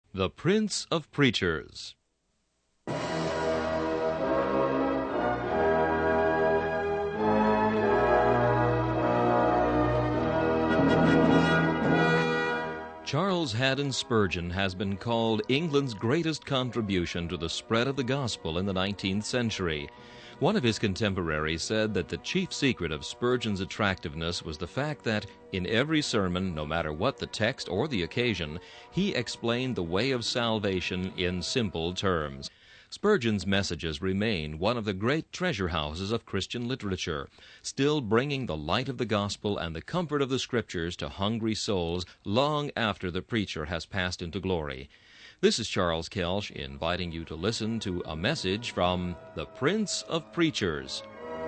The Prince of Preachers. Charles Haddon Spurgeon has been called England's greatest contribution to the spread of the gospel in the 19th century. One of his contemporaries said that the chief secret of Spurgeon's attractiveness was the fact that, in every sermon, no matter what the text or the occasion, he explained the way of salvation in simple terms. Spurgeon's messages remain one of the great treasure houses of Christian literature, still bringing the light of the gospel and the comfort of the Scriptures to hungry souls long after the preacher has passed into glory. This is Charles Kelsch inviting you to listen to a message from the Prince of Preachers.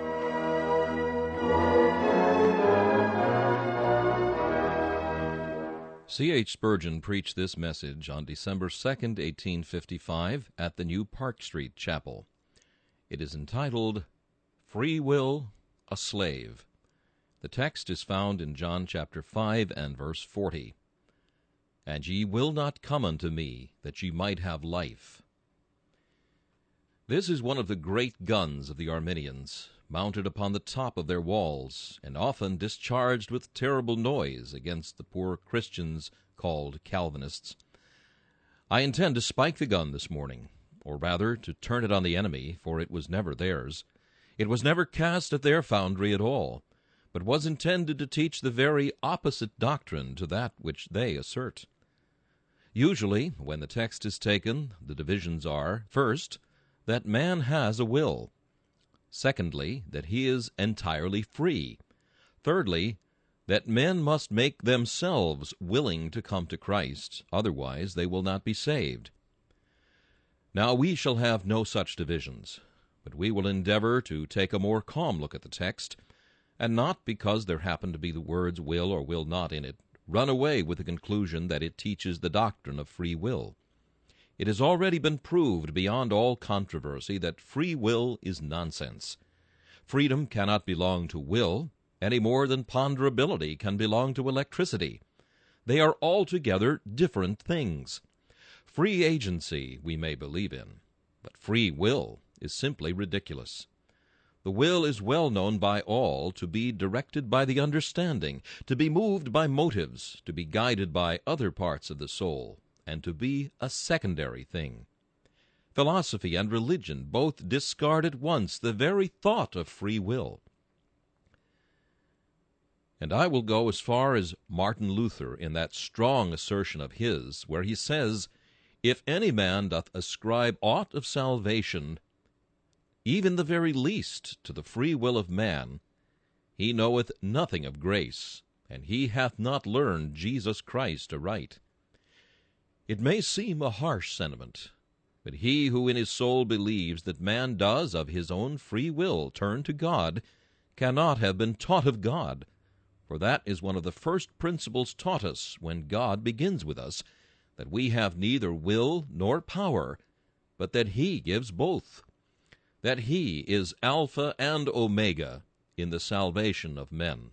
C.H. Spurgeon preached this message on December 2nd, 1855, at the New Park Street Chapel. It is entitled, Free Will, a Slave. The text is found in John chapter 5 and verse 40. And ye will not come unto me, that ye might have life. This is one of the great guns of the Arminians, mounted upon the top of their walls, and often discharged with terrible noise against the poor Christians called Calvinists. I intend to spike the gun this morning, or rather to turn it on the enemy, for it was never theirs. It was never cast at their foundry at all, but was intended to teach the very opposite doctrine to that which they assert. Usually, when the text is taken, the divisions are, first, that man has a will; secondly, that he is entirely free; thirdly, that men must make themselves willing to come to Christ, otherwise they will not be saved. Now we shall have no such divisions, but we will endeavor to take a more calm look at the text, and not because there happen to be the words will or will not in it, run away with the conclusion that it teaches the doctrine of free will. It has already been proved beyond all controversy that free will is nonsense. Freedom cannot belong to will, any more than ponderability can belong to electricity. They are altogether different things. Free agency we may believe in, but free will is simply ridiculous. The will is well known by all to be directed by the understanding, to be moved by motives, to be guided by other parts of the soul, and to be a secondary thing. Philosophy and religion both discard at once the very thought of free will. And I will go as far as Martin Luther in that strong assertion of his, where he says, If any man doth ascribe aught of salvation, even the very least, to the free will of man, he knoweth nothing of grace, and he hath not learned Jesus Christ aright. It may seem a harsh sentiment, but he who in his soul believes that man does of his own free will turn to God cannot have been taught of God, for that is one of the first principles taught us when God begins with us, that we have neither will nor power, but that he gives both, that he is Alpha and Omega in the salvation of men.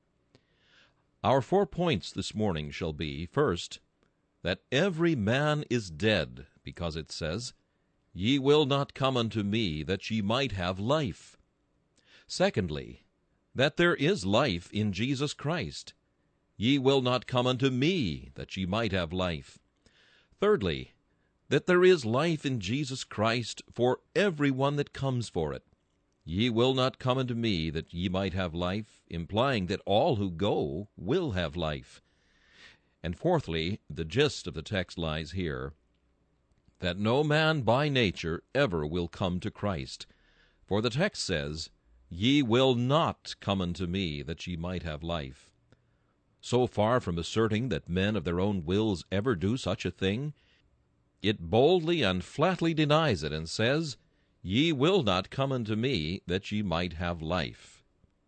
Our 4 points this morning shall be, first, that every man is dead, because it says, Ye will not come unto me, that ye might have life. Secondly, that there is life in Jesus Christ. Ye will not come unto me, that ye might have life. Thirdly, that there is life in Jesus Christ for every one that comes for it. Ye will not come unto me, that ye might have life, implying that all who go will have life. And fourthly, the gist of the text lies here, that no man by nature ever will come to Christ. For the text says, Ye will not come unto me, that ye might have life. So far from asserting that men of their own wills ever do such a thing, it boldly and flatly denies it, and says, Ye will not come unto me, that ye might have life.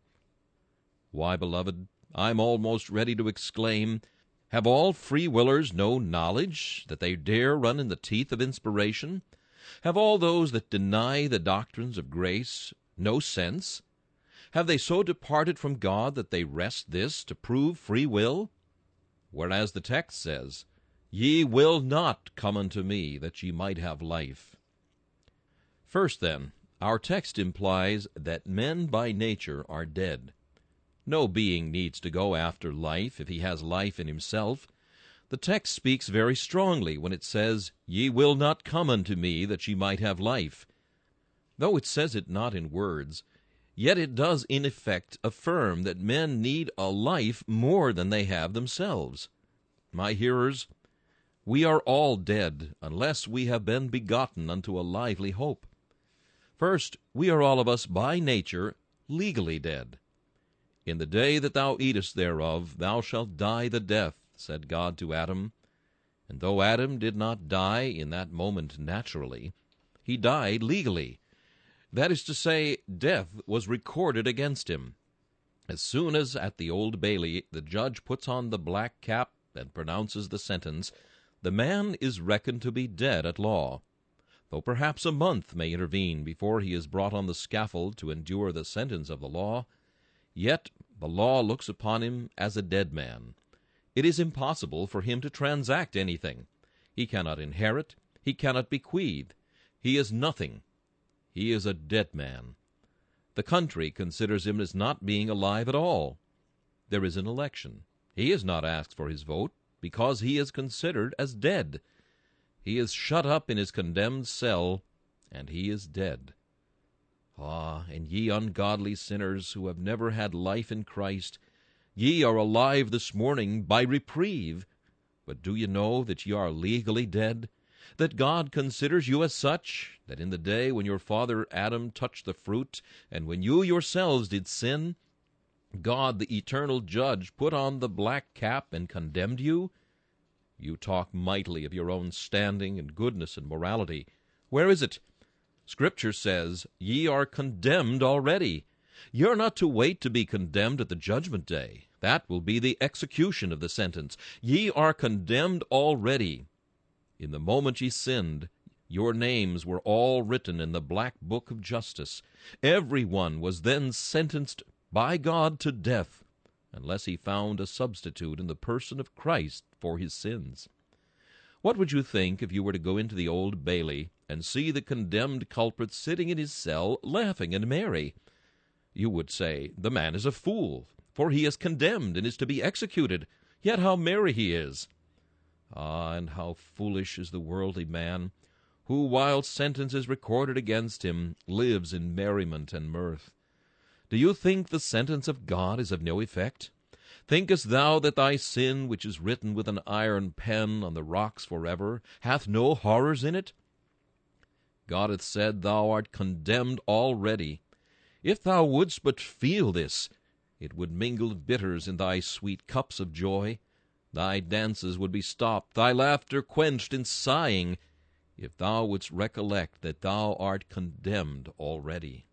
Why, beloved, I'm almost ready to exclaim, Have all free-willers no knowledge, that they dare run in the teeth of inspiration? Have all those that deny the doctrines of grace no sense? Have they so departed from God that they wrest this to prove free will? Whereas the text says, Ye will not come unto me, that ye might have life. First, then, our text implies that men by nature are dead. No being needs to go after life if he has life in himself. The text speaks very strongly when it says, Ye will not come unto me, that ye might have life. Though it says it not in words, yet it does in effect affirm that men need a life more than they have themselves. My hearers, we are all dead, unless we have been begotten unto a lively hope. First, we are all of us by nature legally dead. In the day that thou eatest thereof, thou shalt die the death, said God to Adam. And though Adam did not die in that moment naturally, he died legally. That is to say, death was recorded against him. As soon as at the Old Bailey the judge puts on the black cap and pronounces the sentence, the man is reckoned to be dead at law. Though perhaps a month may intervene before he is brought on the scaffold to endure the sentence of the law, yet the law looks upon him as a dead man. It is impossible for him to transact anything. He cannot inherit. He cannot bequeath. He is nothing. He is a dead man. The country considers him as not being alive at all. There is an election. He is not asked for his vote, because he is considered as dead. He is shut up in his condemned cell, and he is dead. Ah, and ye ungodly sinners who have never had life in Christ, ye are alive this morning by reprieve. But do ye know that ye are legally dead? That God considers you as such, that in the day when your father Adam touched the fruit, and when you yourselves did sin, God, the eternal judge, put on the black cap and condemned you? You talk mightily of your own standing and goodness and morality. Where is it? Scripture says, Ye are condemned already. Ye are not to wait to be condemned at the judgment day. That will be the execution of the sentence. Ye are condemned already. In the moment ye sinned, your names were all written in the black book of justice. Every one was then sentenced by God to death, unless he found a substitute in the person of Christ for his sins. What would you think if you were to go into the Old Bailey and see the condemned culprit sitting in his cell, laughing and merry? You would say, The man is a fool, for he is condemned and is to be executed. Yet how merry he is! Ah, and how foolish is the worldly man, who, while sentence is recorded against him, lives in merriment and mirth. Do you think the sentence of God is of no effect? Thinkest thou that thy sin, which is written with an iron pen on the rocks forever, hath no horrors in it? God hath said, Thou art condemned already. If thou wouldst but feel this, it would mingle bitters in thy sweet cups of joy. Thy dances would be stopped, thy laughter quenched in sighing, if thou wouldst recollect that thou art condemned already.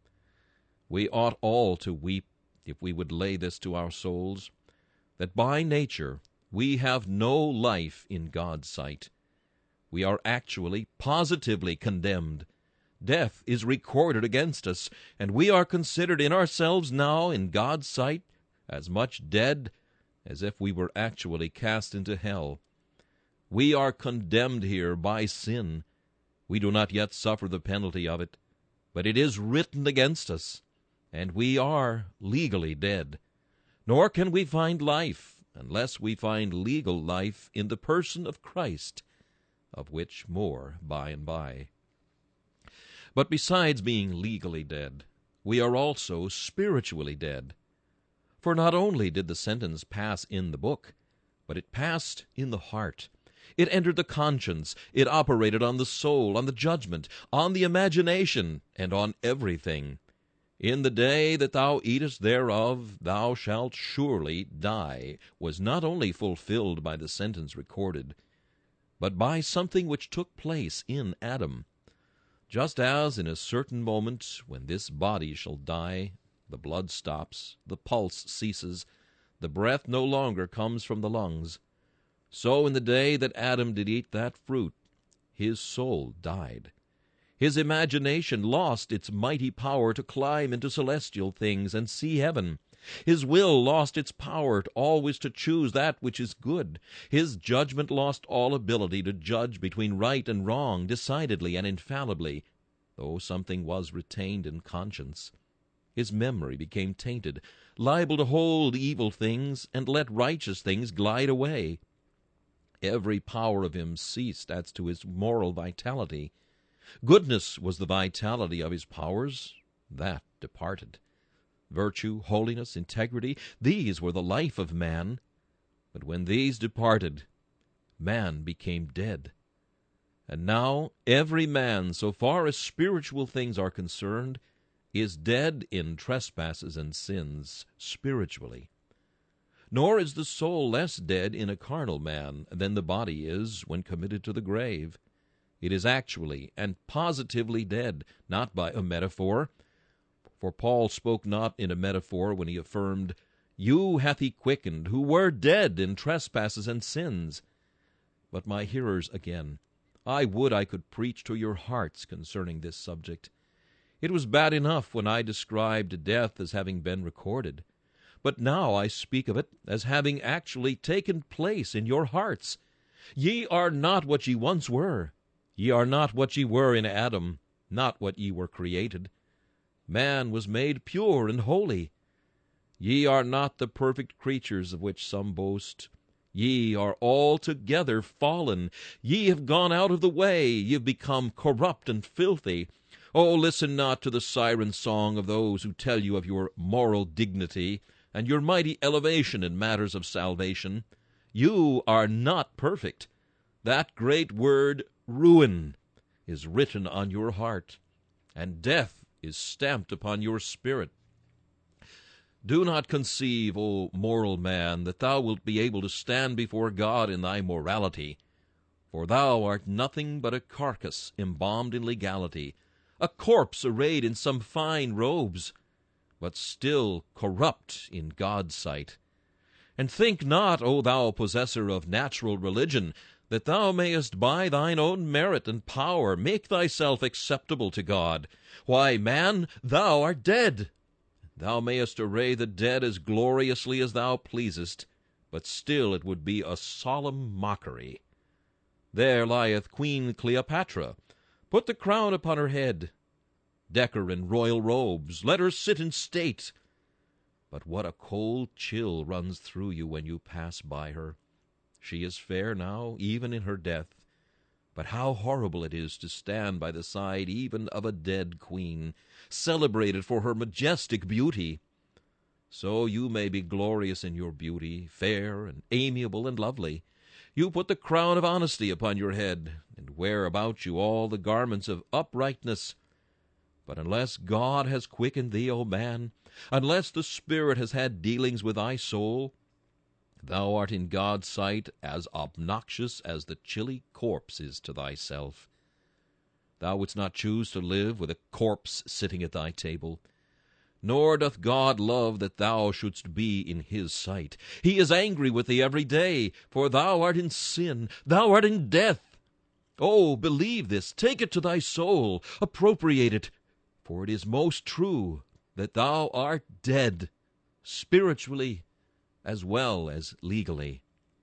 We ought all to weep if we would lay this to our souls, that by nature we have no life in God's sight. We are actually, positively condemned. Death is recorded against us, and we are considered in ourselves now in God's sight as much dead as if we were actually cast into hell. We are condemned here by sin. We do not yet suffer the penalty of it, but it is written against us, and we are legally dead. Nor can we find life unless we find legal life in the person of Christ, of which more by and by. But besides being legally dead, we are also spiritually dead. For not only did the sentence pass in the book, but it passed in the heart. It entered the conscience. It operated on the soul, on the judgment, on the imagination, and on everything. In the day that thou eatest thereof, thou shalt surely die, was not only fulfilled by the sentence recorded, but by something which took place in Adam. Just as in a certain moment, when this body shall die, the blood stops, the pulse ceases, the breath no longer comes from the lungs, so in the day that Adam did eat that fruit, his soul died. His imagination lost its mighty power to climb into celestial things and see heaven. His will lost its power always to choose that which is good. His judgment lost all ability to judge between right and wrong decidedly and infallibly, though something was retained in conscience. His memory became tainted, liable to hold evil things and let righteous things glide away. Every power of him ceased as to his moral vitality. Goodness was the vitality of his powers. That departed. Virtue, holiness, integrity, these were the life of man. But when these departed, man became dead. And now every man, so far as spiritual things are concerned, is dead in trespasses and sins spiritually. Nor is the soul less dead in a carnal man than the body is when committed to the grave. It is actually and positively dead, not by a metaphor. For Paul spoke not in a metaphor when he affirmed, "You hath he quickened, who were dead in trespasses and sins." But my hearers, again, I would I could preach to your hearts concerning this subject. It was bad enough when I described death as having been recorded, but now I speak of it as having actually taken place in your hearts. Ye are not what ye once were. Ye are not what ye were in Adam, not what ye were created. Man was made pure and holy. Ye are not the perfect creatures of which some boast. Ye are altogether fallen. Ye have gone out of the way. Ye have become corrupt and filthy. Oh, listen not to the siren song of those who tell you of your moral dignity and your mighty elevation in matters of salvation. You are not perfect. That great word, ruin, is written on your heart, and death is stamped upon your spirit. Do not conceive, O moral man, that thou wilt be able to stand before God in thy morality, for thou art nothing but a carcass embalmed in legality, a corpse arrayed in some fine robes, but still corrupt in God's sight. And think not, O thou possessor of natural religion, that thou mayest by thine own merit and power make thyself acceptable to God. Why, man, thou art dead. Thou mayest array the dead as gloriously as thou pleasest, but still it would be a solemn mockery. There lieth Queen Cleopatra. Put the crown upon her head. Deck her in royal robes. Let her sit in state. But what a cold chill runs through you when you pass by her. She is fair now, even in her death. But how horrible it is to stand by the side even of a dead queen, celebrated for her majestic beauty. So you may be glorious in your beauty, fair and amiable and lovely. You put the crown of honesty upon your head, and wear about you all the garments of uprightness. But unless God has quickened thee, O man, unless the Spirit has had dealings with thy soul, thou art in God's sight as obnoxious as the chilly corpse is to thyself. Thou wouldst not choose to live with a corpse sitting at thy table. Nor doth God love that thou shouldst be in his sight. He is angry with thee every day, for thou art in sin, thou art in death. Oh, believe this, take it to thy soul, appropriate it, for it is most true that thou art dead, spiritually as well as legally.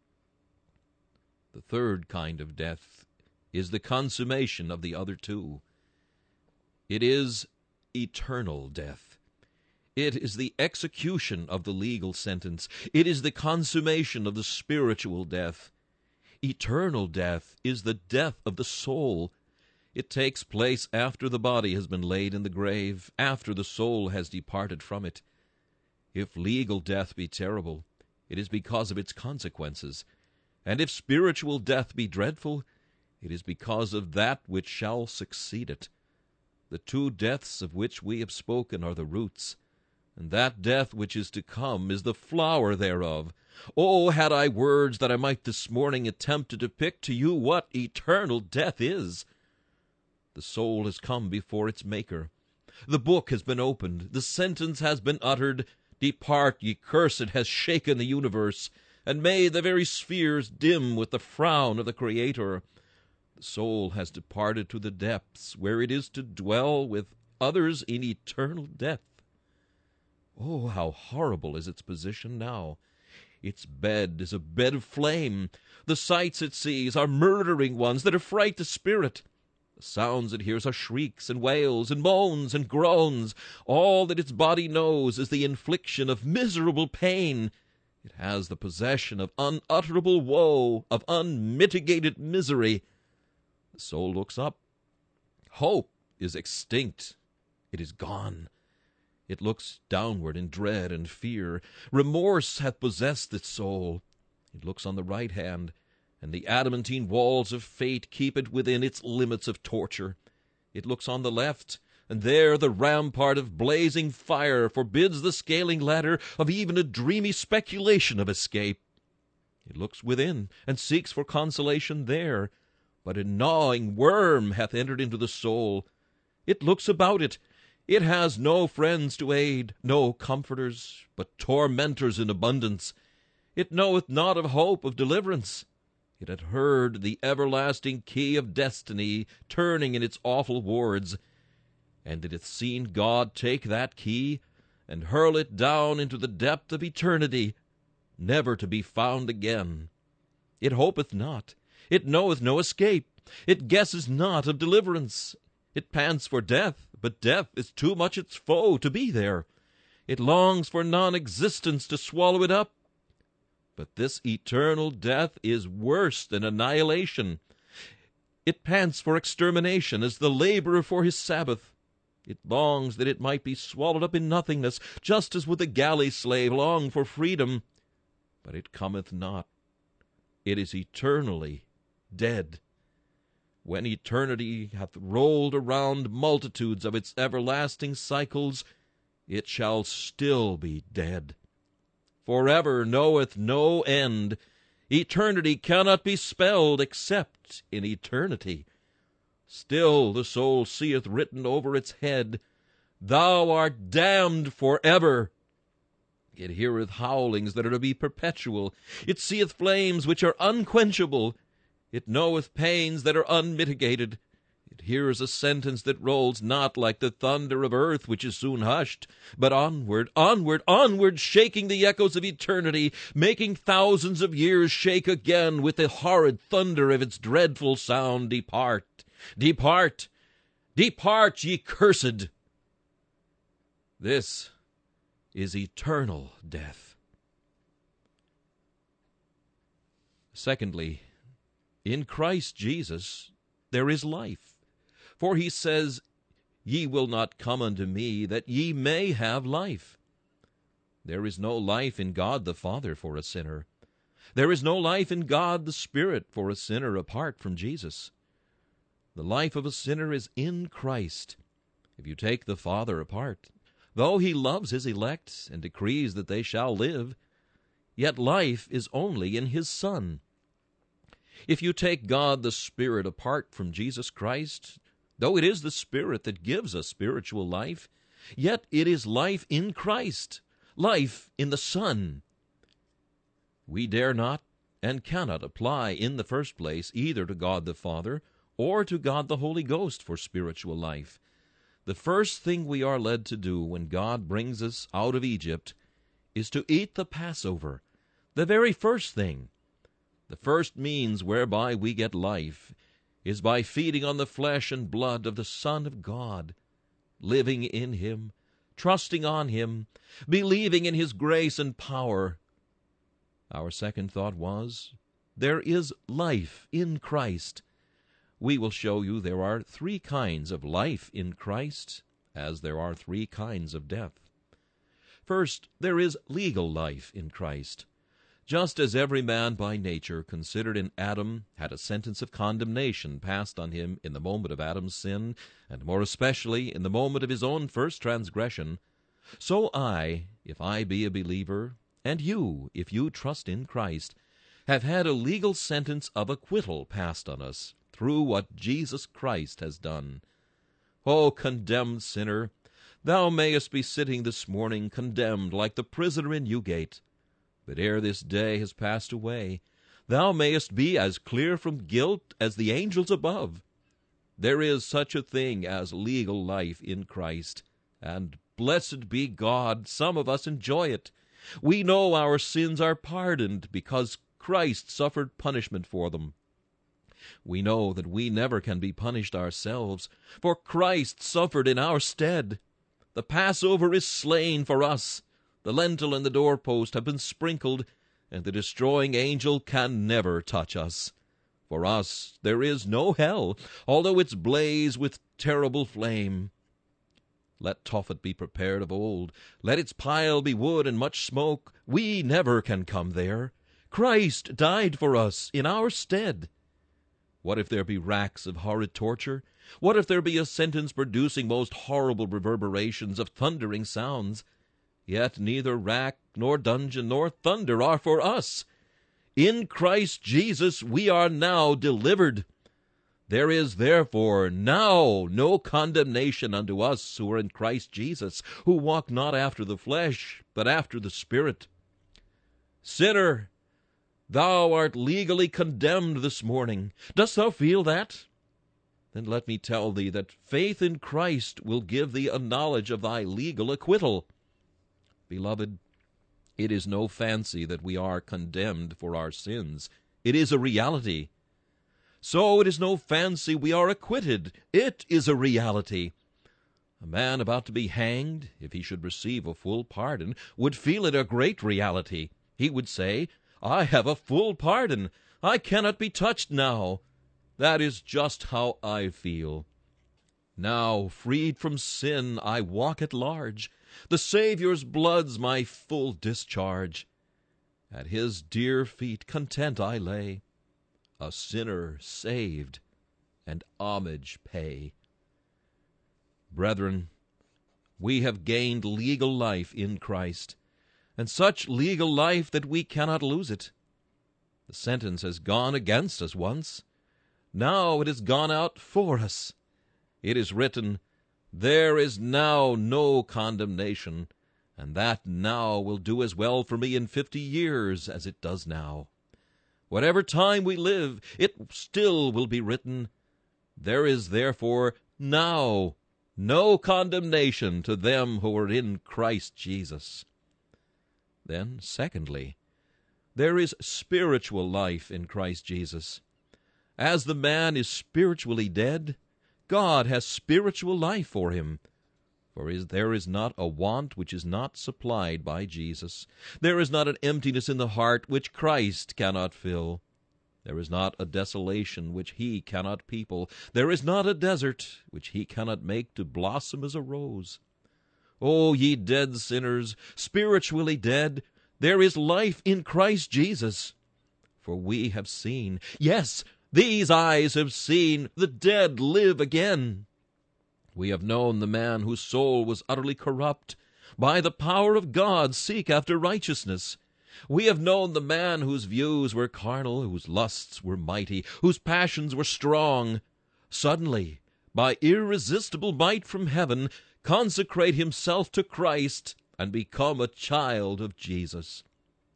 The third kind of death is the consummation of the other two. It is eternal death. It is the execution of the legal sentence. It is the consummation of the spiritual death. Eternal death is the death of the soul. It takes place after the body has been laid in the grave, after the soul has departed from it. If legal death be terrible, it is because of its consequences. And if spiritual death be dreadful, it is because of that which shall succeed it. The two deaths of which we have spoken are the roots, and that death which is to come is the flower thereof. Oh, had I words that I might this morning attempt to depict to you what eternal death is! The soul has come before its Maker. The book has been opened. The sentence has been uttered. Depart, ye cursed, has shaken the universe, and made the very spheres dim with the frown of the Creator. The soul has departed to the depths, where it is to dwell with others in eternal death. Oh, how horrible is its position now! Its bed is a bed of flame. The sights it sees are murdering ones that affright the spirit. The sounds it hears are shrieks and wails and moans and groans. All that its body knows is the infliction of miserable pain. It has the possession of unutterable woe, of unmitigated misery. The soul looks up. Hope is extinct. It is gone. It looks downward in dread and fear. Remorse hath possessed its soul. It looks on the right hand, and the adamantine walls of fate keep it within its limits of torture. It looks on the left, and there the rampart of blazing fire forbids the scaling ladder of even a dreamy speculation of escape. It looks within, and seeks for consolation there, but a gnawing worm hath entered into the soul. It looks about it. It has no friends to aid, no comforters, but tormentors in abundance. It knoweth not of hope of deliverance. It had heard the everlasting key of destiny turning in its awful wards, and it hath seen God take that key and hurl it down into the depth of eternity, never to be found again. It hopeth not. It knoweth no escape. It guesses not of deliverance. It pants for death, but death is too much its foe to be there. It longs for non-existence to swallow it up. But this eternal death is worse than annihilation. It pants for extermination as the laborer for his Sabbath. It longs that it might be swallowed up in nothingness, just as would the galley slave long for freedom. But it cometh not. It is eternally dead. When eternity hath rolled around multitudes of its everlasting cycles, it shall still be dead. Forever knoweth no end. Eternity cannot be spelled except in eternity. Still the soul seeth written over its head, Thou art damned forever. It heareth howlings that are to be perpetual. It seeth flames which are unquenchable. It knoweth pains that are unmitigated. It hears a sentence that rolls not like the thunder of earth, which is soon hushed, but onward, onward, onward, shaking the echoes of eternity, making thousands of years shake again with the horrid thunder of its dreadful sound. Depart, depart, depart, ye cursed. This is eternal death. Secondly, in Christ Jesus there is life. For he says, Ye will not come unto me, that ye may have life. There is no life in God the Father for a sinner. There is no life in God the Spirit for a sinner apart from Jesus. The life of a sinner is in Christ. If you take the Father apart, though he loves his elect and decrees that they shall live, yet life is only in his Son. If you take God the Spirit apart from Jesus Christ, though it is the Spirit that gives us spiritual life, yet it is life in Christ, life in the Son. We dare not and cannot apply in the first place either to God the Father or to God the Holy Ghost for spiritual life. The first thing we are led to do when God brings us out of Egypt is to eat the Passover, the very first thing. The first means whereby we get life is by feeding on the flesh and blood of the Son of God, living in him, trusting on him, believing in his grace and power. Our second thought was, there is life in Christ. We will show you there are three kinds of life in Christ, as there are three kinds of death. First, there is legal life in Christ. Just as every man by nature, considered in Adam, had a sentence of condemnation passed on him in the moment of Adam's sin, and more especially in the moment of his own first transgression, so I, if I be a believer, and you, if you trust in Christ, have had a legal sentence of acquittal passed on us through what Jesus Christ has done. O condemned sinner, thou mayest be sitting this morning condemned like the prisoner in Newgate. But ere this day has passed away, thou mayest be as clear from guilt as the angels above. There is such a thing as legal life in Christ, And blessed be God, some of us enjoy it. We know our sins are pardoned because Christ suffered punishment for them. We know that we never can be punished ourselves, for Christ suffered in our stead. The Passover is slain for us. The lintel and the doorpost have been sprinkled, and the destroying angel can never touch us. For us there is no hell, although it's blaze with terrible flame. Let Tophet be prepared of old. Let its pile be wood and much smoke. We never can come there. Christ died for us in our stead. What if there be racks of horrid torture? What if there be a sentence producing most horrible reverberations of thundering sounds? Yet neither rack, nor dungeon, nor thunder are for us. In Christ Jesus we are now delivered. There is therefore now no condemnation unto us who are in Christ Jesus, who walk not after the flesh, but after the Spirit. Sinner, thou art legally condemned this morning. Dost thou feel that? Then let me tell thee that faith in Christ will give thee a knowledge of thy legal acquittal. Beloved, it is no fancy that we are condemned for our sins. It is a reality. So it is no fancy we are acquitted. It is a reality. A man about to be hanged, if he should receive a full pardon, would feel it a great reality. He would say, I have a full pardon. I cannot be touched now. That is just how I feel. Now, freed from sin, I walk at large. The Saviour's blood's my full discharge. At his dear feet content I lay, a sinner saved, and homage pay. Brethren, we have gained legal life in Christ, and such legal life that we cannot lose it. The sentence has gone against us once. Now it has gone out for us. It is written, There is now no condemnation, and that now will do as well for me in 50 years as it does now. Whatever time we live, it still will be written, There is therefore now no condemnation to them who are in Christ Jesus. Then, secondly, there is spiritual life in Christ Jesus. As the man is spiritually dead, God has spiritual life for him. For there is not a want which is not supplied by Jesus. There is not an emptiness in the heart which Christ cannot fill. There is not a desolation which he cannot people. There is not a desert which he cannot make to blossom as a rose. O ye dead sinners, spiritually dead, there is life in Christ Jesus. For we have seen, yes, these eyes have seen, the dead live again. We have known the man whose soul was utterly corrupt, by the power of God seek after righteousness. We have known the man whose views were carnal, whose lusts were mighty, whose passions were strong, suddenly, by irresistible might from heaven, consecrate himself to Christ and become a child of Jesus.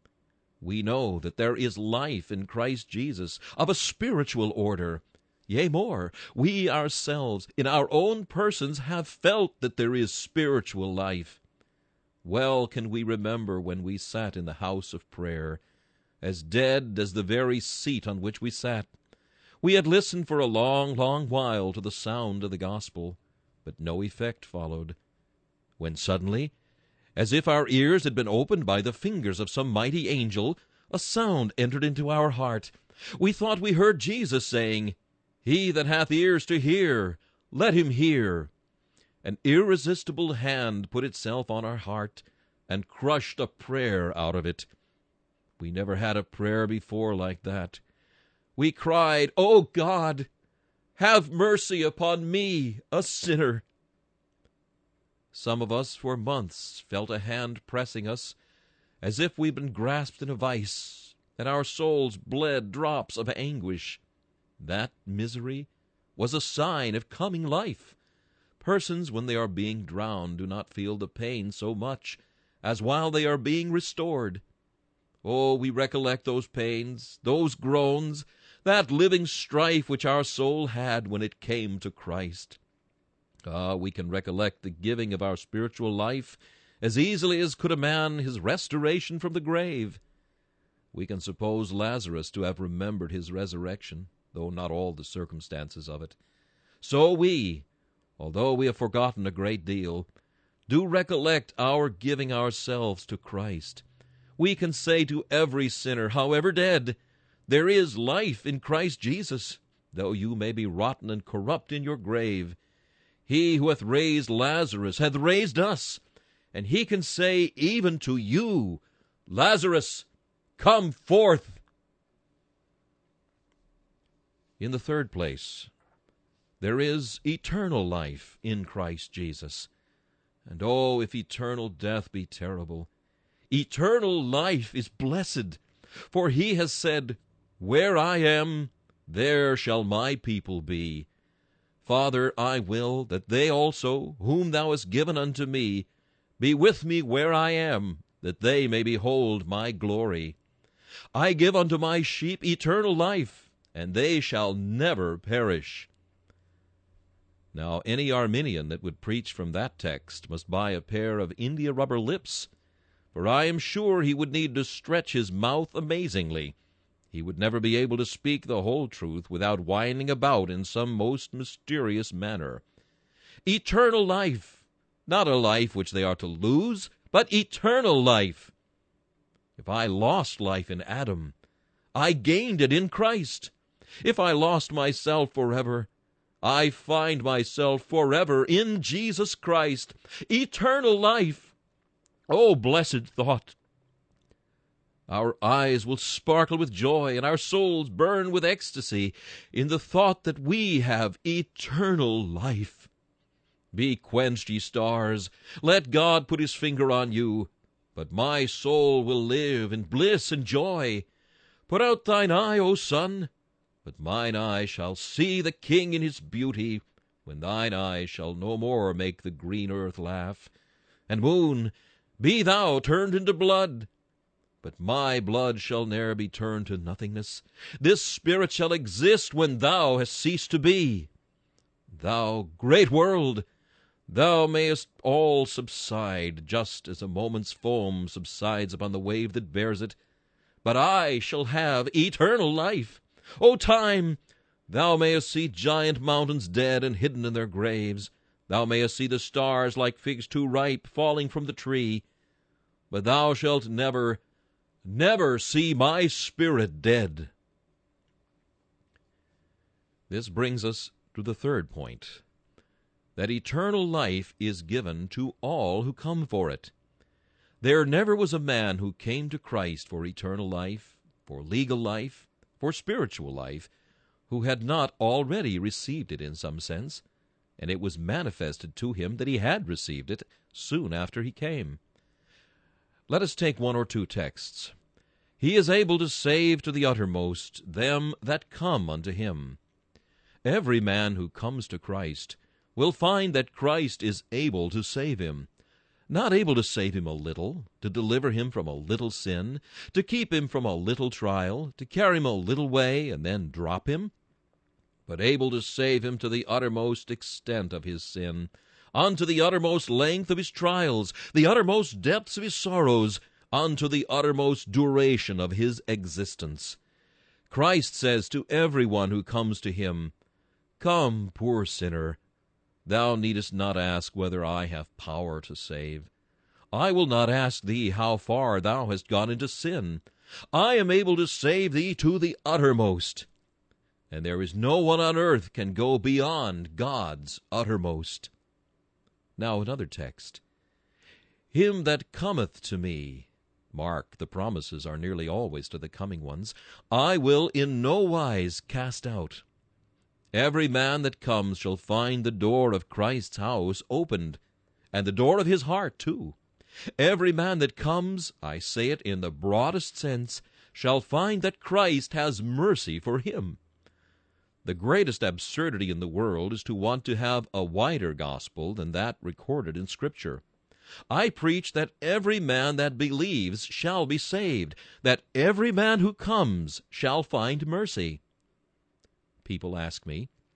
We know that there is life in Christ Jesus of a spiritual order. Yea, more, we ourselves, in our own persons, have felt that there is spiritual life. Well can we remember when we sat in the house of prayer, as dead as the very seat on which we sat. We had listened for a long, long while to the sound of the gospel, but no effect followed. When suddenly, as if our ears had been opened by the fingers of some mighty angel, a sound entered into our heart. We thought we heard Jesus saying, He that hath ears to hear, let him hear. An irresistible hand put itself on our heart and crushed a prayer out of it. We never had a prayer before like that. We cried, O God, have mercy upon me, a sinner. Some of us for months felt a hand pressing us, as if we'd been grasped in a vice, and our souls bled drops of anguish. That misery was a sign of coming life. Persons, when they are being drowned, do not feel the pain so much as while they are being restored. Oh, we recollect those pains, those groans, that living strife which our soul had when it came to Christ. We can recollect the giving of our spiritual life as easily as could a man his restoration from the grave. We can suppose Lazarus to have remembered his resurrection, though not all the circumstances of it. So we, although we have forgotten a great deal, do recollect our giving ourselves to Christ. We can say to every sinner, however dead, there is life in Christ Jesus, though you may be rotten and corrupt in your grave. He who hath raised Lazarus hath raised us, and he can say even to you, Lazarus, come forth. In the third place, there is eternal life in Christ Jesus. And oh, if eternal death be terrible, eternal life is blessed, for he has said, Where I am, there shall my people be. Father, I will that they also, whom thou hast given unto me, be with me where I am, that they may behold my glory. I give unto my sheep eternal life, and they shall never perish. Now, any Arminian that would preach from that text must buy a pair of india-rubber lips, for I am sure he would need to stretch his mouth amazingly. He would never be able to speak the whole truth without winding about in some most mysterious manner. Eternal life, not a life which they are to lose, but eternal life. If I lost life in Adam, I gained it in Christ. If I lost myself forever, I find myself forever in Jesus Christ. Eternal life. Oh, blessed thought! Our eyes will sparkle with joy, and our souls burn with ecstasy in the thought that we have eternal life. Be quenched, ye stars. Let God put his finger on you. But my soul will live in bliss and joy. Put out thine eye, O sun, but mine eye shall see the King in his beauty, when thine eye shall no more make the green earth laugh. And moon, be thou turned into blood, but my blood shall ne'er be turned to nothingness. This spirit shall exist when thou hast ceased to be. Thou great world, thou mayest all subside, just as a moment's foam subsides upon the wave that bears it. But I shall have eternal life. O time, thou mayest see giant mountains dead and hidden in their graves. Thou mayest see the stars like figs too ripe falling from the tree. But thou shalt never, never see my spirit dead. This brings us to the third point, that eternal life is given to all who come for it. There never was a man who came to Christ for eternal life, for legal life, for spiritual life, who had not already received it in some sense, and it was manifested to him that he had received it soon after he came. Let us take one or two texts. He is able to save to the uttermost them that come unto him. Every man who comes to Christ will find that Christ is able to save him. Not able to save him a little, to deliver him from a little sin, to keep him from a little trial, to carry him a little way and then drop him, but able to save him to the uttermost extent of his sin, unto the uttermost length of his trials, the uttermost depths of his sorrows, unto the uttermost duration of his existence. Christ says to every one who comes to him, Come, poor sinner, thou needest not ask whether I have power to save. I will not ask thee how far thou hast gone into sin. I am able to save thee to the uttermost. And there is no one on earth can go beyond God's uttermost. Now another text. Him that cometh to me, mark, the promises are nearly always to the coming ones, I will in no wise cast out. Every man that comes shall find the door of Christ's house opened, and the door of his heart too. Every man that comes, I say it in the broadest sense, shall find that Christ has mercy for him. The greatest absurdity in the world is to want to have a wider gospel than that recorded in Scripture. I preach that every man that believes shall be saved, that every man who comes shall find mercy. People ask me,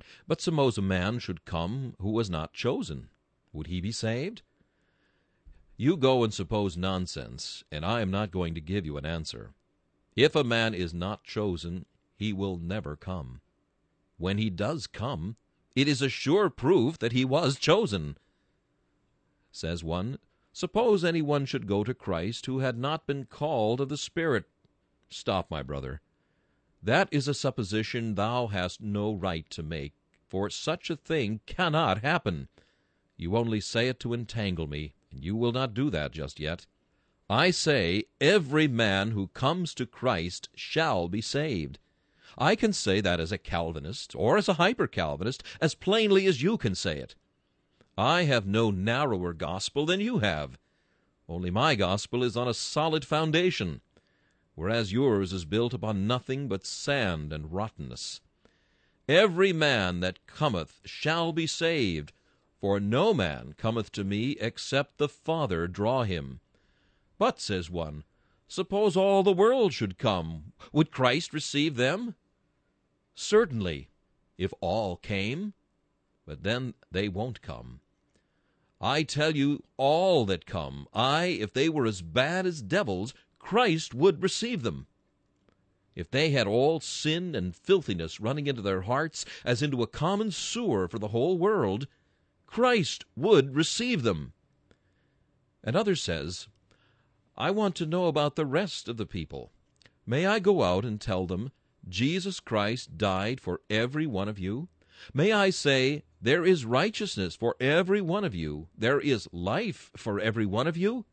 But suppose a man should come who was not chosen. Would he be saved? You go and suppose nonsense, and I am not going to give you an answer. If a man is not chosen, he will never come. When he does come, it is a sure proof that he was chosen. Says one, suppose anyone should go to Christ who had not been called of the Spirit. Stop, my brother. That is a supposition thou hast no right to make, for such a thing cannot happen. You only say it to entangle me, and you will not do that just yet. I say every man who comes to Christ shall be saved. I can say that as a Calvinist, or as a hyper-Calvinist, as plainly as you can say it. I have no narrower gospel than you have, only my gospel is on a solid foundation, whereas yours is built upon nothing but sand and rottenness. Every man that cometh shall be saved, for no man cometh to me except the Father draw him. But, says one, suppose all the world should come, would Christ receive them? Certainly, if all came, but then they won't come. I tell you, all that come, aye, if they were as bad as devils, Christ would receive them. If they had all sin and filthiness running into their hearts as into a common sewer for the whole world, Christ would receive them. Another says, I want to know about the rest of the people. May I go out and tell them, Jesus Christ died for every one of you? May I say, there is righteousness for every one of you, there is life for every one of you?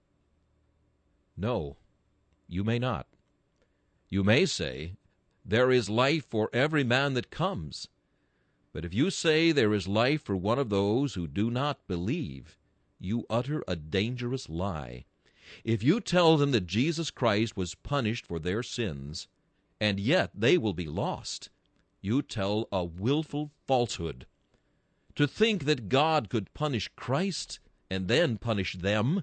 No, you may not. You may say, there is life for every man that comes. But if you say there is life for one of those who do not believe, you utter a dangerous lie. If you tell them that Jesus Christ was punished for their sins, and yet they will be lost, you tell a willful falsehood. To think that God could punish Christ and then punish them,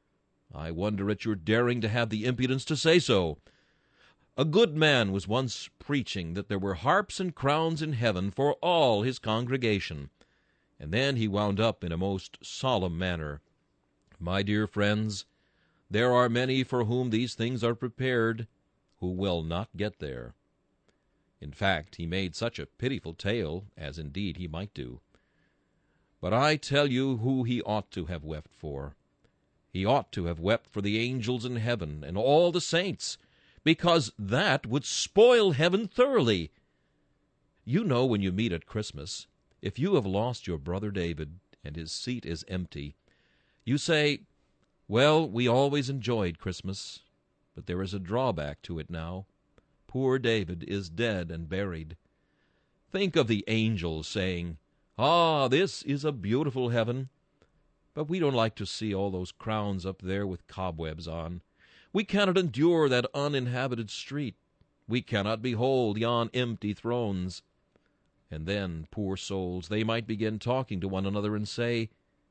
I wonder at your daring to have the impudence to say so. A good man was once preaching that there were harps and crowns in heaven for all his congregation, and then he wound up in a most solemn manner. My dear friends, there are many for whom these things are prepared who will not get there. In fact, he made such a pitiful tale, as indeed he might do. But I tell you who he ought to have wept for. He ought to have wept for the angels in heaven and all the saints, because that would spoil heaven thoroughly. You know, when you meet at Christmas, if you have lost your brother David and his seat is empty, you say, well, we always enjoyed Christmas, but there is a drawback to it now. Poor David is dead and buried. Think of the angels saying, ah, this is a beautiful heaven. But we don't like to see all those crowns up there with cobwebs on. We cannot endure that uninhabited street. We cannot behold yon empty thrones. And then, poor souls, they might begin talking to one another and say,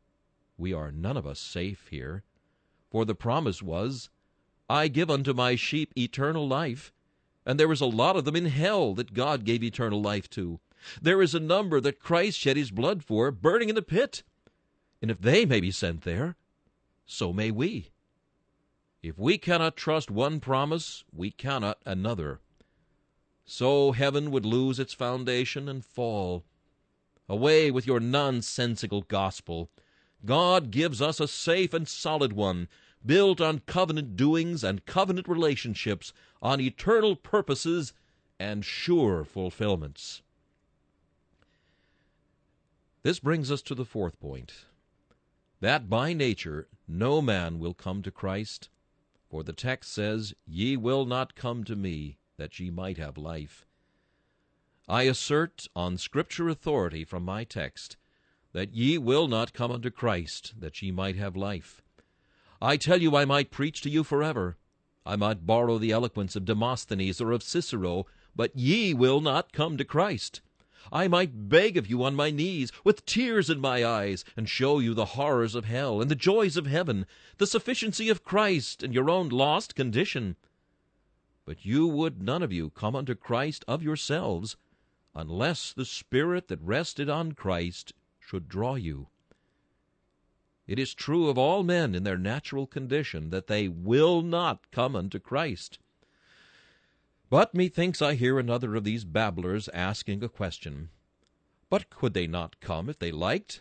we are none of us safe here. For the promise was, I give unto my sheep eternal life. And there is a lot of them in hell that God gave eternal life to. There is a number that Christ shed his blood for, burning in the pit. And if they may be sent there, so may we. If we cannot trust one promise, we cannot another. So heaven would lose its foundation and fall. Away with your nonsensical gospel. God gives us a safe and solid one, built on covenant doings and covenant relationships, on eternal purposes and sure fulfillments. This brings us to the fourth point, that by nature no man will come to Christ, for the text says, ye will not come to me, that ye might have life. I assert on Scripture authority from my text, that ye will not come unto Christ, that ye might have life. I tell you, I might preach to you forever. I might borrow the eloquence of Demosthenes or of Cicero, but ye will not come to Christ. I might beg of you on my knees, with tears in my eyes, and show you the horrors of hell and the joys of heaven, the sufficiency of Christ and your own lost condition. But you would none of you come unto Christ of yourselves. unless the Spirit that rested on Christ should draw you. It is true of all men in their natural condition that they will not come unto Christ. But methinks I hear another of these babblers asking a question. But could they not come if they liked?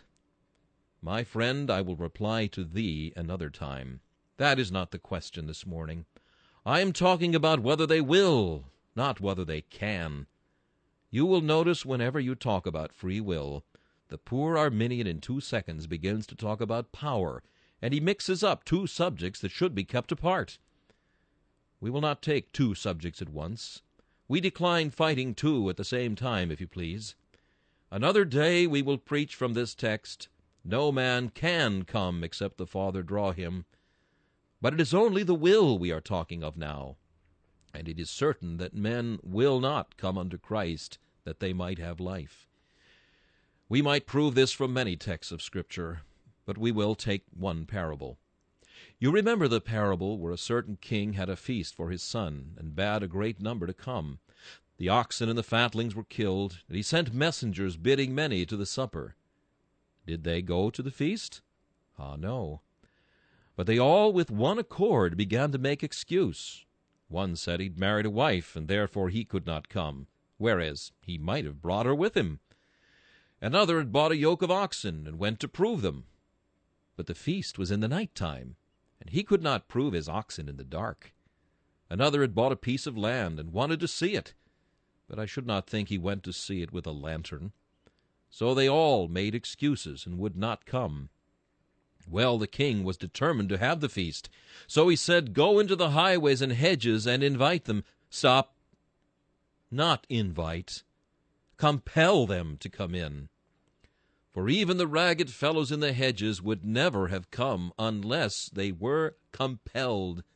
My friend, I will reply to thee another time. That is not the question this morning. I am talking about whether they will, not whether they can. You will notice whenever you talk about free will, the poor Arminian in 2 seconds begins to talk about power, and he mixes up two subjects that should be kept apart. We will not take two subjects at once. We decline fighting two at the same time, if you please. Another day we will preach from this text, "No man can come except the Father draw him." But it is only the will we are talking of now, and it is certain that men will not come unto Christ that they might have life. We might prove this from many texts of Scripture, but we will take one parable. You remember the parable where a certain king had a feast for his son, and bade a great number to come. The oxen and the fatlings were killed, and he sent messengers bidding many to the supper. Did they go to the feast? Ah, no. But they all with one accord began to make excuse. One said he'd married a wife, and therefore he could not come, whereas he might have brought her with him. Another had bought a yoke of oxen, and went to prove them. But the feast was in the night time, and he could not prove his oxen in the dark. Another had bought a piece of land, and wanted to see it, but I should not think he went to see it with a lantern. So they all made excuses, and would not come. Well, the king was determined to have the feast, so he said, "Go into the highways and hedges, and invite them." Stop. Not invite. Compel them to come in. For even the ragged fellows in the hedges would never have come unless they were compelled.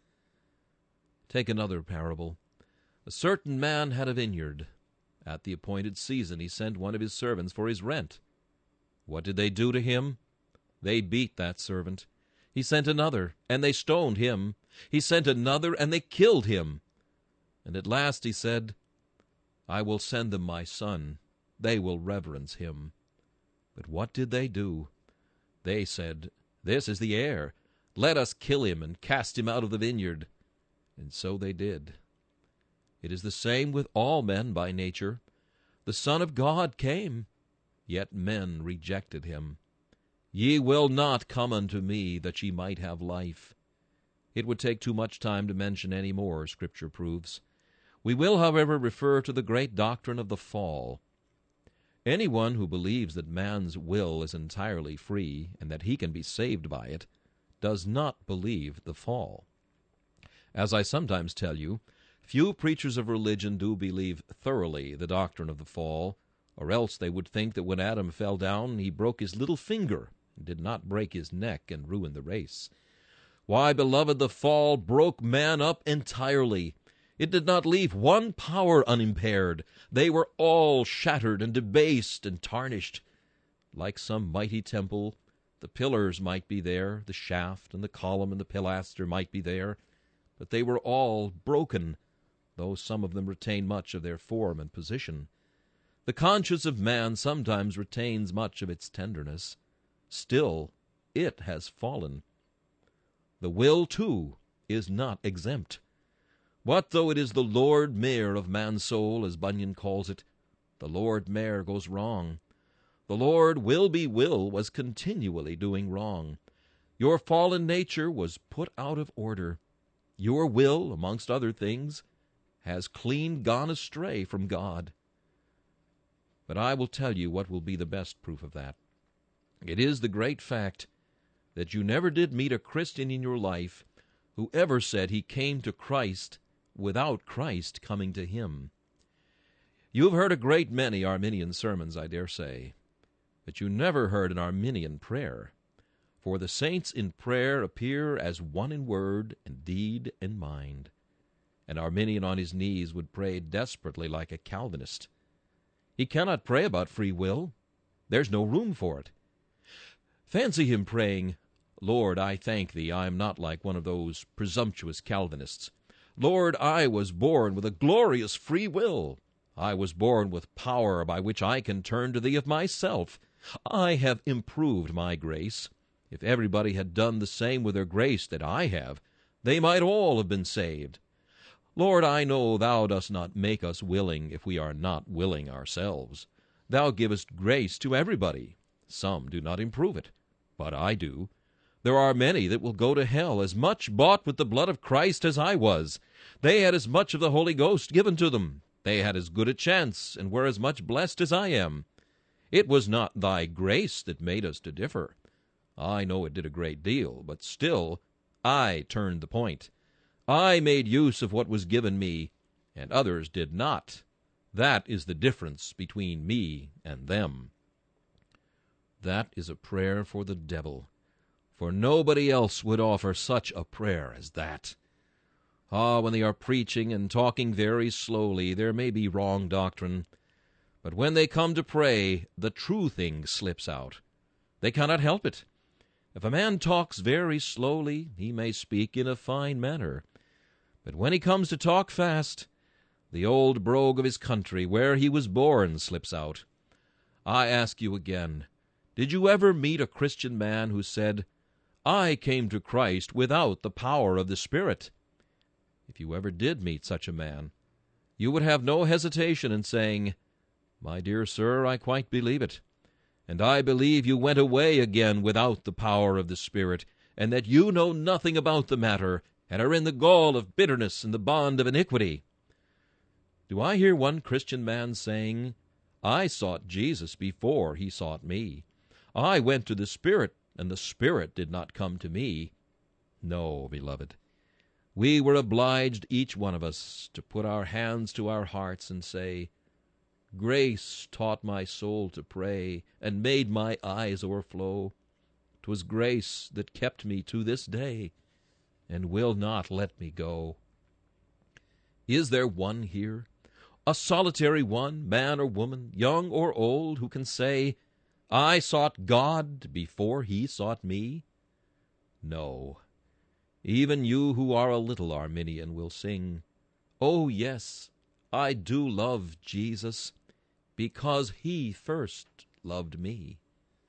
Take another parable. A certain man had a vineyard. At the appointed season he sent one of his servants for his rent. What did they do to him? They beat that servant. He sent another, and they stoned him. He sent another, and they killed him. And at last he said, "I will send them my son. They will reverence him." But what did they do? They said, "This is the heir. Let us kill him and cast him out of the vineyard." And so they did. It is the same with all men by nature. The Son of God came, yet men rejected him. "Ye will not come unto me, that ye might have life." It would take too much time to mention any more, Scripture proves. We will, however, refer to the great doctrine of the fall. Anyone who believes that man's will is entirely free, and that he can be saved by it, does not believe the fall. As I sometimes tell you, few preachers of religion do believe thoroughly the doctrine of the fall, or else they would think that when Adam fell down he broke his little finger, and did not break his neck and ruin the race. Why, beloved, the fall broke man up entirely. It did not leave one power unimpaired. They were all shattered and debased and tarnished. Like some mighty temple, the pillars might be there, the shaft and the column and the pilaster might be there, but they were all broken, though some of them retain much of their form and position. The conscience of man sometimes retains much of its tenderness. Still, it has fallen. The will, too, is not exempt. What though it is the Lord Mayor of man's soul, as Bunyan calls it? The Lord Mayor goes wrong. The Lord Will-be-will was continually doing wrong. Your fallen nature was put out of order. Your will, amongst other things, has clean gone astray from God. But I will tell you what will be the best proof of that. It is the great fact that you never did meet a Christian in your life who ever said he came to Christ without Christ coming to him. You have heard a great many Arminian sermons, I dare say, but you never heard an Arminian prayer. For the saints in prayer appear as one in word and deed and mind. An Arminian on his knees would pray desperately like a Calvinist. He cannot pray about free will. There's no room for it. Fancy him praying, "Lord, I thank thee, I am not like one of those presumptuous Calvinists. Lord, I was born with a glorious free will. I was born with power by which I can turn to thee of myself. I have improved my grace. If everybody had done the same with their grace that I have, they might all have been saved. Lord, I know thou dost not make us willing if we are not willing ourselves. Thou givest grace to everybody. Some do not improve it, but I do. There are many that will go to hell, as much bought with the blood of Christ as I was. They had as much of the Holy Ghost given to them. They had as good a chance, and were as much blessed as I am. It was not thy grace that made us to differ. I know it did a great deal, but still I turned the point. I made use of what was given me, and others did not. That is the difference between me and them. That is a prayer for the devil, for nobody else would offer such a prayer as that. When they are preaching and talking very slowly, there may be wrong doctrine, but when they come to pray, the true thing slips out. They cannot help it. If a man talks very slowly, he may speak in a fine manner, but when he comes to talk fast, the old brogue of his country, where he was born, slips out. I ask you again, did you ever meet a Christian man who said, I came to Christ without the power of the Spirit? If you ever did meet such a man, you would have no hesitation in saying, My dear sir, I quite believe it, and I believe you went away again without the power of the Spirit, and that you know nothing about the matter, and are in the gall of bitterness and the bond of iniquity. Do I hear one Christian man saying, I sought Jesus before he sought me. I went to the Spirit, and the Spirit did not come to me? No, beloved. We were obliged, each one of us, to put our hands to our hearts and say, Grace taught my soul to pray, and made my eyes o'erflow. 'Twas grace that kept me to this day, and will not let me go. Is there one here, a solitary one, man or woman, young or old, who can say, I sought God before he sought me? No. Even you who are a little Arminian will sing, Oh, yes, I do love Jesus, because he first loved me.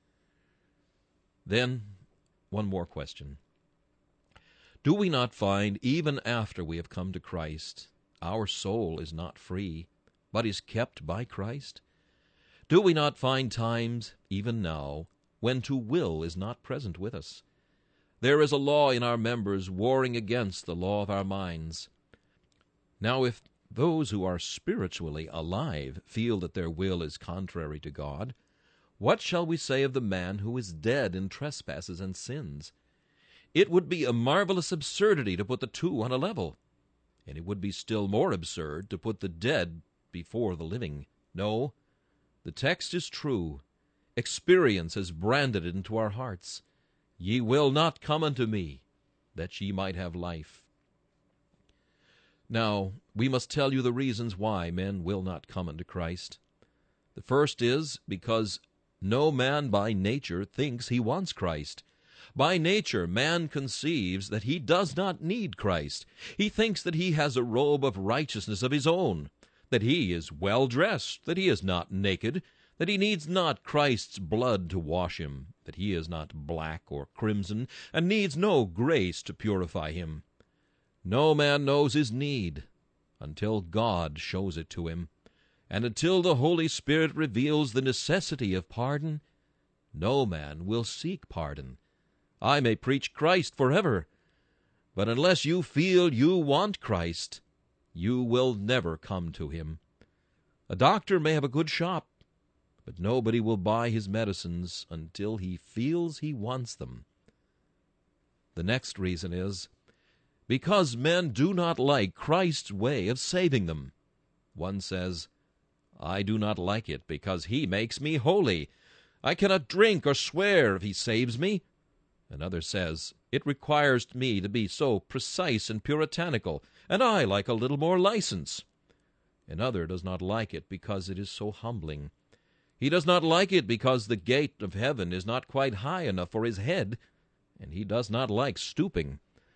Then, one more question. Do we not find, even after we have come to Christ, our soul is not free, but is kept by Christ? Do we not find times, even now, when to will is not present with us? There is a law in our members warring against the law of our minds. Now, if those who are spiritually alive feel that their will is contrary to God, what shall we say of the man who is dead in trespasses and sins? It would be a marvelous absurdity to put the two on a level, and it would be still more absurd to put the dead before the living. No, the text is true. Experience has branded it into our hearts. Ye will not come unto me, that ye might have life. Now, we must tell you the reasons why men will not come unto Christ. The first is because no man by nature thinks he wants Christ. By nature, man conceives that he does not need Christ. He thinks that he has a robe of righteousness of his own, that he is well dressed, that he is not naked, that he needs not Christ's blood to wash him, that he is not black or crimson, and needs no grace to purify him. No man knows his need until God shows it to him, and until the Holy Spirit reveals the necessity of pardon, no man will seek pardon. I may preach Christ forever, but unless you feel you want Christ, you will never come to him. A doctor may have a good shop, but nobody will buy his medicines until he feels he wants them. The next reason is because men do not like Christ's way of saving them. One says, I do not like it because he makes me holy. I cannot drink or swear if he saves me. Another says, it requires me to be so precise and puritanical, and I like a little more license. Another does not like it because it is so humbling. He does not like it because the gate of heaven is not quite high enough for his head, and he does not like stooping.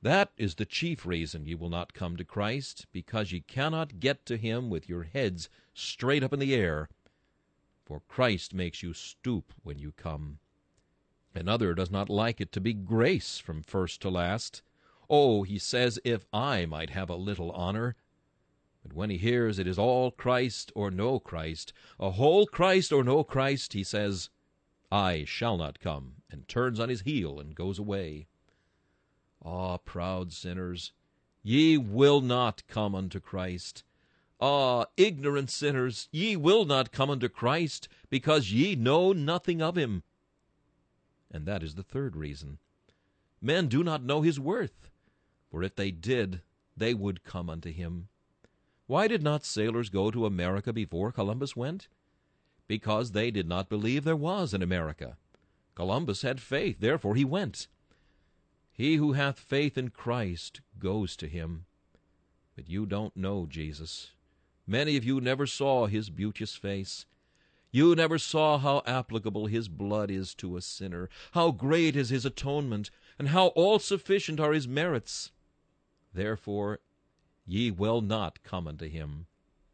That is the chief reason ye will not come to Christ, because ye cannot get to him with your heads straight up in the air. For Christ makes you stoop when you come. Another does not like it to be grace from first to last. Oh, he says, if I might have a little honor. But when he hears it is all Christ or no Christ, a whole Christ or no Christ, he says, I shall not come, and turns on his heel and goes away. Ah, proud sinners, ye will not come unto Christ. Ah, ignorant sinners, ye will not come unto Christ, because ye know nothing of him. And that is the third reason. Men do not know his worth, for if they did, they would come unto him. Why did not sailors go to America before Columbus went? Because they did not believe there was an America. Columbus had faith, therefore he went. He who hath faith in Christ goes to him. But you don't know Jesus. Many of you never saw his beauteous face. You never saw how applicable his blood is to a sinner, how great is his atonement, and how all-sufficient are his merits. Therefore ye will not come unto him.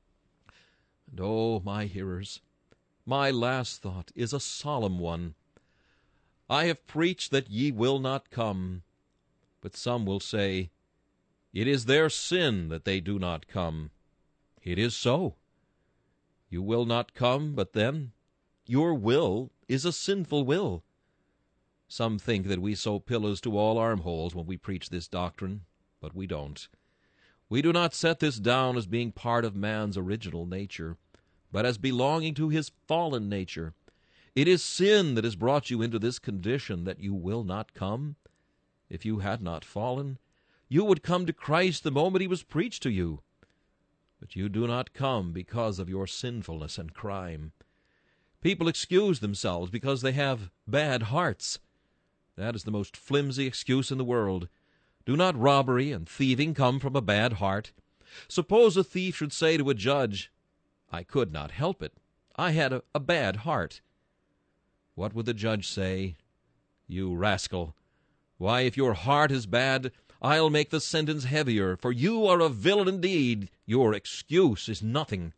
And oh, my hearers, my last thought is a solemn one. I have preached that ye will not come, but some will say, it is their sin that they do not come. It is so. You will not come, but then your will is a sinful will. Some think that we sew pillows to all armholes when we preach this doctrine, but we don't. We do not set this down as being part of man's original nature, but as belonging to his fallen nature. It is sin that has brought you into this condition that you will not come. If you had not fallen, you would come to Christ the moment he was preached to you. But you do not come because of your sinfulness and crime. People excuse themselves because they have bad hearts. That is the most flimsy excuse in the world. Do not robbery and thieving come from a bad heart? Suppose a thief should say to a judge, I could not help it. I had a bad heart. What would the judge say? You rascal! Why, if your heart is bad, I'll make the sentence heavier, for you are a villain indeed. Your excuse is nothing.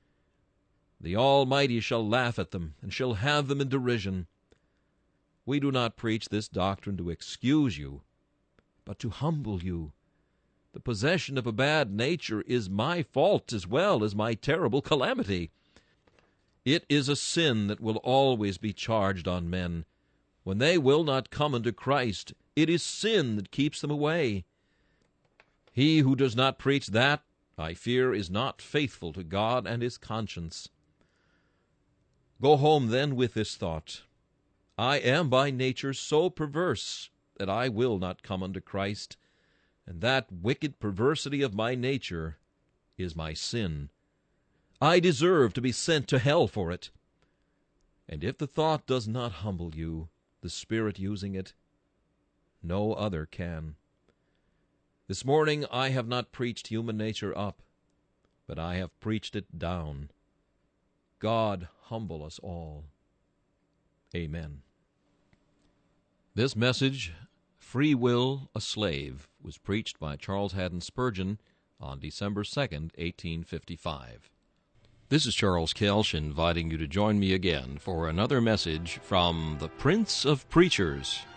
The Almighty shall laugh at them, and shall have them in derision. We do not preach this doctrine to excuse you, but to humble you. The possession of a bad nature is my fault as well as my terrible calamity. It is a sin that will always be charged on men. When they will not come unto Christ, it is sin that keeps them away. He who does not preach that, I fear, is not faithful to God and his conscience. Go home then with this thought. I am by nature so perverse that I will not come unto Christ, and that wicked perversity of my nature is my sin. I deserve to be sent to hell for it. And if the thought does not humble you, the Spirit using it, no other can. This morning I have not preached human nature up, but I have preached it down. God humble us all. Amen. This message, Free Will, a Slave, was preached by Charles Haddon Spurgeon on December 2nd, 1855. This is Charles Kelsch inviting you to join me again for another message from the Prince of Preachers.